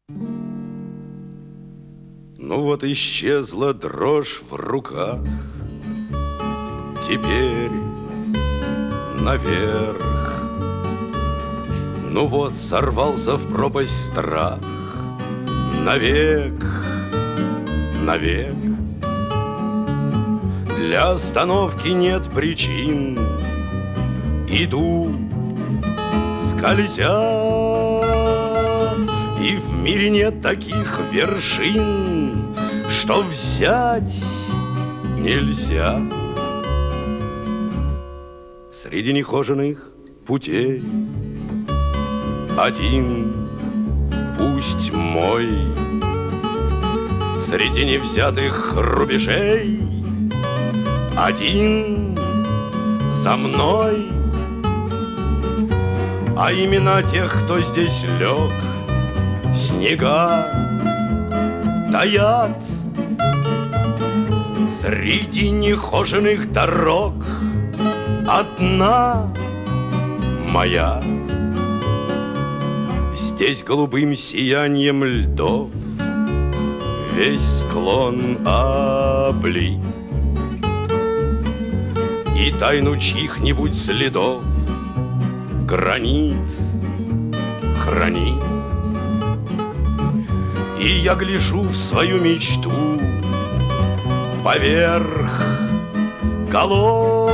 Ну вот исчезла дрожь в руках, теперь наверх. Ну вот сорвался в пропасть страх, навек, навек. Для остановки нет причин, иду, скользя, и в мире нет таких вершин, что взять нельзя. Среди нехоженных путей один, пусть мой, среди невзятых рубежей один за мной. А имена тех, кто здесь лег, снега таят. Среди нехоженных дорог одна моя. Здесь голубым сиянием льдов весь склон облит, и тайну чьих-нибудь следов гранит хранит. И я гляжу в свою мечту поверх голов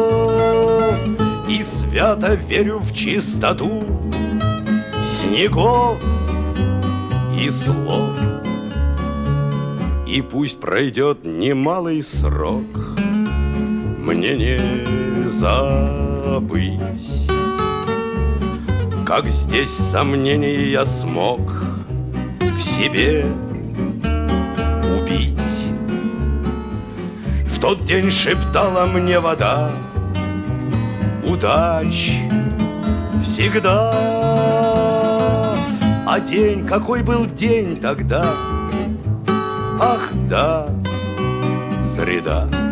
и свято верю в чистоту снегов и слов. И пусть пройдет немалый срок, мне не забыть, как здесь сомнения я смог в себе убить. В тот день шептала мне вода: удач всегда. А день, какой был день тогда? Ах да, среда.